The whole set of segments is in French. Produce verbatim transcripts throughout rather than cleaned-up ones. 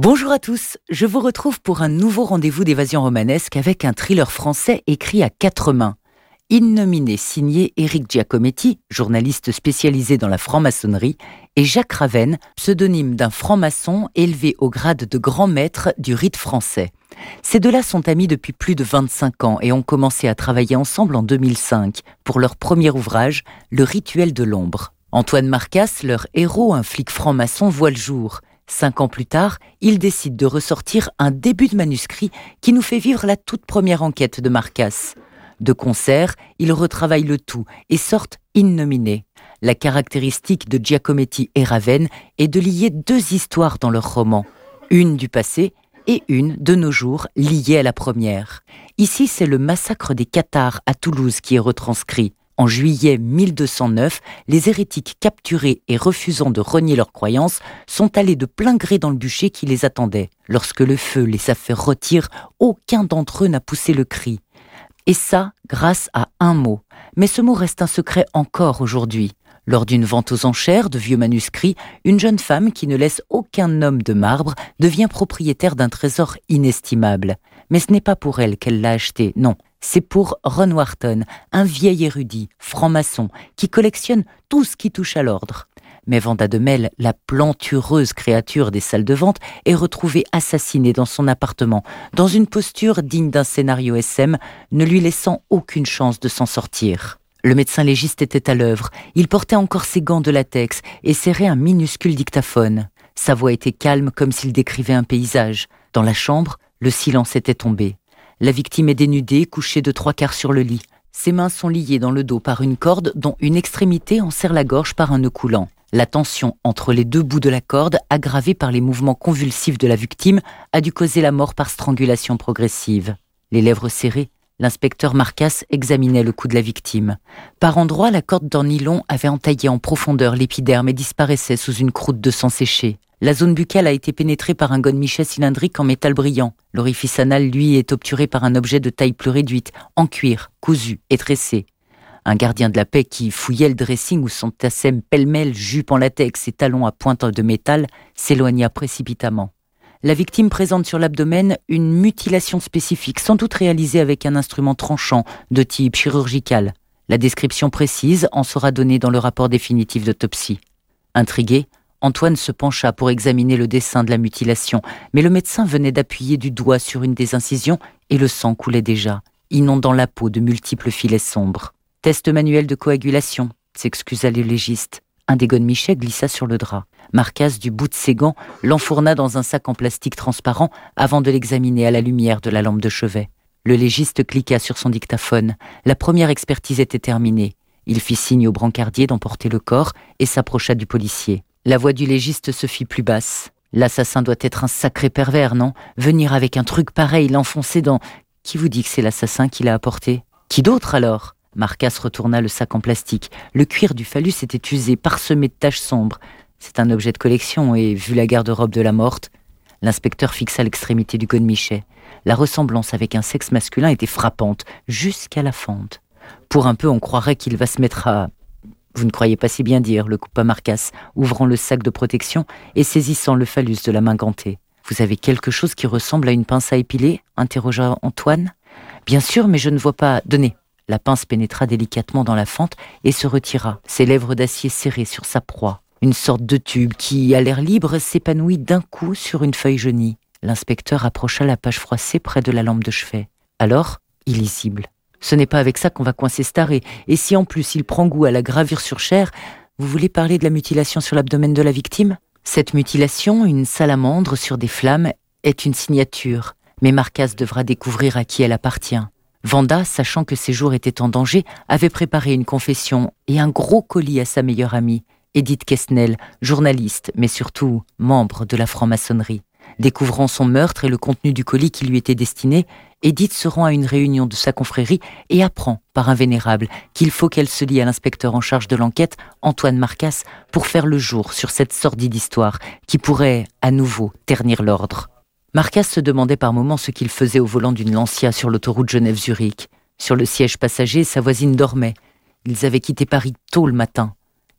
Bonjour à tous, je vous retrouve pour un nouveau rendez-vous d'évasion romanesque avec un thriller français écrit à quatre mains. Innominé signé Éric Giacometti, journaliste spécialisé dans la franc-maçonnerie, et Jacques Ravenne, pseudonyme d'un franc-maçon élevé au grade de grand maître du rite français. Ces deux-là sont amis depuis plus de vingt-cinq ans et ont commencé à travailler ensemble en deux mille cinq pour leur premier ouvrage, Le rituel de l'ombre. Antoine Marcasse, leur héros, un flic franc-maçon, voit le jour. Cinq ans plus tard, il décide de ressortir un début de manuscrit qui nous fait vivre la toute première enquête de Marcasse. De concert, ils retravaillent le tout et sortent Innominé. La caractéristique de Giacometti et Ravenne est de lier deux histoires dans leur roman, une du passé et une de nos jours liée à la première. Ici, c'est le massacre des Cathares à Toulouse qui est retranscrit. En juillet mille deux cent neuf, les hérétiques capturés et refusant de renier leurs croyances sont allés de plein gré dans le bûcher qui les attendait. Lorsque le feu les a fait rôtir, aucun d'entre eux n'a poussé le cri. Et ça, grâce à un mot. Mais ce mot reste un secret encore aujourd'hui. Lors d'une vente aux enchères de vieux manuscrits, une jeune femme qui ne laisse aucun homme de marbre devient propriétaire d'un trésor inestimable. Mais ce n'est pas pour elle qu'elle l'a acheté, non. C'est pour Ron Wharton, un vieil érudit, franc-maçon, qui collectionne tout ce qui touche à l'ordre. Mais Vanda de Mel, la plantureuse créature des salles de vente, est retrouvée assassinée dans son appartement, dans une posture digne d'un scénario S M, ne lui laissant aucune chance de s'en sortir. Le médecin légiste était à l'œuvre. Il portait encore ses gants de latex et serrait un minuscule dictaphone. Sa voix était calme comme s'il décrivait un paysage. Dans la chambre, le silence était tombé. La victime est dénudée, couchée de trois quarts sur le lit. Ses mains sont liées dans le dos par une corde dont une extrémité en serre la gorge par un nœud coulant. La tension entre les deux bouts de la corde, aggravée par les mouvements convulsifs de la victime, a dû causer la mort par strangulation progressive. Les lèvres serrées, l'inspecteur Marcasse examinait le cou de la victime. Par endroits, la corde d'en nylon avait entaillé en profondeur l'épiderme et disparaissait sous une croûte de sang séché. La zone buccale a été pénétrée par un godemichet cylindrique en métal brillant. L'orifice anal, lui, est obturé par un objet de taille plus réduite, en cuir, cousu et tressé. Un gardien de la paix qui fouillait le dressing où s'entassaient pêle-mêle jupe en latex et talons à pointe de métal s'éloigna précipitamment. La victime présente sur l'abdomen une mutilation spécifique, sans doute réalisée avec un instrument tranchant de type chirurgical. La description précise en sera donnée dans le rapport définitif d'autopsie. Intrigué, Antoine se pencha pour examiner le dessin de la mutilation, mais le médecin venait d'appuyer du doigt sur une des incisions et le sang coulait déjà, inondant la peau de multiples filets sombres. « Test manuel de coagulation », s'excusa le légiste. Un des godemichets glissa sur le drap. Marcasse, du bout de ses gants, l'enfourna dans un sac en plastique transparent avant de l'examiner à la lumière de la lampe de chevet. Le légiste cliqua sur son dictaphone. La première expertise était terminée. Il fit signe au brancardier d'emporter le corps et s'approcha du policier. La voix du légiste se fit plus basse. L'assassin doit être un sacré pervers, non ? Venir avec un truc pareil, l'enfoncer dans... Qui vous dit que c'est l'assassin qui l'a apporté ? Qui d'autre alors ? Marcasse retourna le sac en plastique. Le cuir du phallus était usé, parsemé de taches sombres. C'est un objet de collection et, vu la garde-robe de la morte, l'inspecteur fixa l'extrémité du godemichet. La ressemblance avec un sexe masculin était frappante, jusqu'à la fente. Pour un peu, on croirait qu'il va se mettre à... Vous ne croyez pas si bien dire, le coupa Marcasse, ouvrant le sac de protection et saisissant le phallus de la main gantée. Vous avez quelque chose qui ressemble à une pince à épiler ? Interrogea Antoine. Bien sûr, mais je ne vois pas... Donnez. La pince pénétra délicatement dans la fente et se retira, ses lèvres d'acier serrées sur sa proie. Une sorte de tube qui, à l'air libre, s'épanouit d'un coup sur une feuille jaunie. L'inspecteur approcha la page froissée près de la lampe de chevet. Alors, illisible. Ce n'est pas avec ça qu'on va coincer ce taré. Et si en plus il prend goût à la gravure sur chair, vous voulez parler de la mutilation sur l'abdomen de la victime ? Cette mutilation, une salamandre sur des flammes, est une signature. Mais Marcasse devra découvrir à qui elle appartient. Vanda, sachant que ses jours étaient en danger, avait préparé une confession et un gros colis à sa meilleure amie, Edith Quesnel, journaliste, mais surtout membre de la franc-maçonnerie. Découvrant son meurtre et le contenu du colis qui lui était destiné, Edith se rend à une réunion de sa confrérie et apprend, par un vénérable, qu'il faut qu'elle se lie à l'inspecteur en charge de l'enquête, Antoine Marcasse, pour faire le jour sur cette sordide histoire qui pourrait, à nouveau, ternir l'ordre. Marcasse se demandait par moments ce qu'il faisait au volant d'une Lancia sur l'autoroute Genève-Zurich. Sur le siège passager, sa voisine dormait. Ils avaient quitté Paris tôt le matin.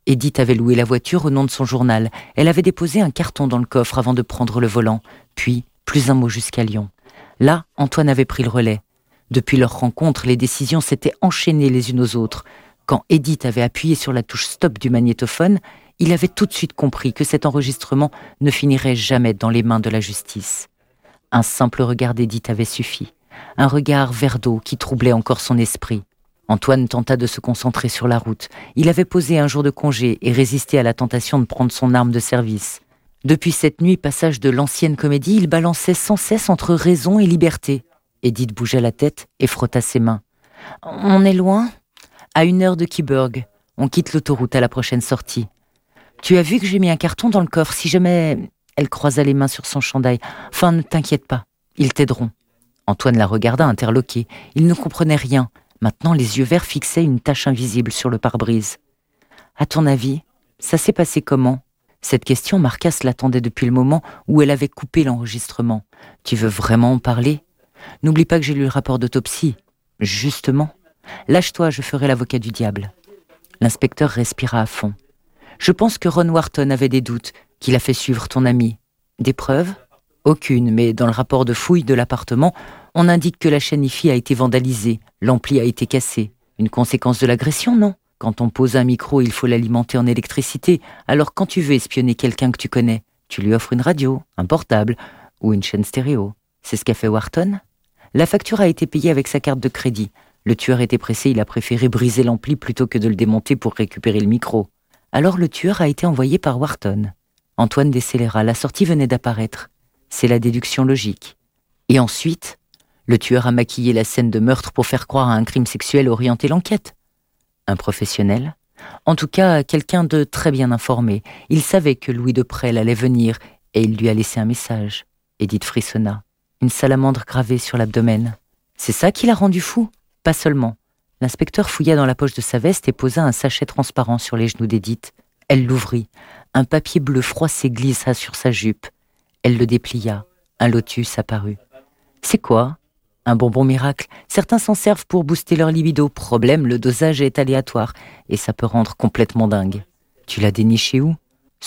Edith avait loué la voiture au nom de son journal. Elle avait déposé un carton dans le coffre avant de prendre le volant. Puis, plus un mot jusqu'à Lyon. Là, Antoine avait pris le relais. Depuis leur rencontre, les décisions s'étaient enchaînées les unes aux autres. Quand Edith avait appuyé sur la touche stop du magnétophone, il avait tout de suite compris que cet enregistrement ne finirait jamais dans les mains de la justice. Un simple regard d'Edith avait suffi. Un regard vert d'eau qui troublait encore son esprit. Antoine tenta de se concentrer sur la route. Il avait posé un jour de congé et résisté à la tentation de prendre son arme de service. Depuis cette nuit, passage de l'ancienne comédie, il balançait sans cesse entre raison et liberté. Edith bougea la tête et frotta ses mains. « On est loin ? À une heure de Kiburg. On quitte l'autoroute à la prochaine sortie. Tu as vu que j'ai mis un carton dans le coffre, si jamais... » Elle croisa les mains sur son chandail. « Enfin, ne t'inquiète pas, ils t'aideront. » Antoine la regarda interloqué. Il ne comprenait rien. Maintenant, les yeux verts fixaient une tache invisible sur le pare-brise. « À ton avis, ça s'est passé comment ?» Cette question, Marcasse l'attendait depuis le moment où elle avait coupé l'enregistrement. « Tu veux vraiment en parler ? N'oublie pas que j'ai lu le rapport d'autopsie. »« Justement. Lâche-toi, je ferai l'avocat du diable. » L'inspecteur respira à fond. « Je pense que Ron Wharton avait des doutes, qu'il a fait suivre ton ami. Des preuves ? Aucune, mais dans le rapport de fouille de l'appartement, on indique que la chaîne Hi-Fi a été vandalisée, l'ampli a été cassé. Une conséquence de l'agression, non ? Quand on pose un micro, il faut l'alimenter en électricité. Alors quand tu veux espionner quelqu'un que tu connais, tu lui offres une radio, un portable ou une chaîne stéréo. C'est ce qu'a fait Wharton ? La facture a été payée avec sa carte de crédit. Le tueur était pressé, il a préféré briser l'ampli plutôt que de le démonter pour récupérer le micro. Alors le tueur a été envoyé par Wharton. Antoine décéléra, la sortie venait d'apparaître. C'est la déduction logique. Et ensuite, le tueur a maquillé la scène de meurtre pour faire croire à un crime sexuel orienté l'enquête. Un professionnel ? En tout cas, quelqu'un de très bien informé. Il savait que Louis de Presles allait venir et il lui a laissé un message. Edith frissonna. Une salamandre gravée sur l'abdomen. C'est ça qui l'a rendu fou ? Pas seulement. L'inspecteur fouilla dans la poche de sa veste et posa un sachet transparent sur les genoux d'Edith. Elle l'ouvrit. Un papier bleu froissé glissa sur sa jupe. Elle le déplia. Un lotus apparut. C'est quoi ? Un bonbon miracle. Certains s'en servent pour booster leur libido. Problème, le dosage est aléatoire et ça peut rendre complètement dingue. Tu l'as déniché où ? Celui-là ?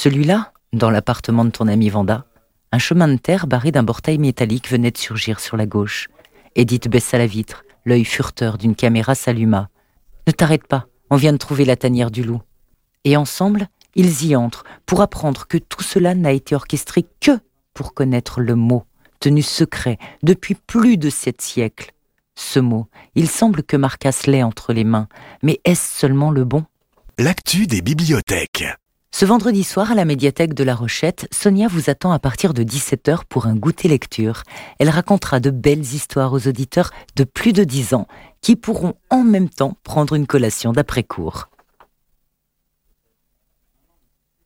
Dans l'appartement de ton amie Vanda. Un chemin de terre barré d'un portail métallique venait de surgir sur la gauche. Edith baissa la vitre. L'œil furteur d'une caméra s'alluma. Ne t'arrête pas, on vient de trouver la tanière du loup. Et ensemble, ils y entrent pour apprendre que tout cela n'a été orchestré que pour connaître le mot, tenu secret depuis plus de sept siècles. Ce mot, il semble que Marcasse l'ait entre les mains, mais est-ce seulement le bon ? L'actu des bibliothèques. Ce vendredi soir à la médiathèque de La Rochette, Sonia vous attend à partir de dix-sept heures pour un goûter lecture. Elle racontera de belles histoires aux auditeurs de plus de dix ans qui pourront en même temps prendre une collation d'après-cours.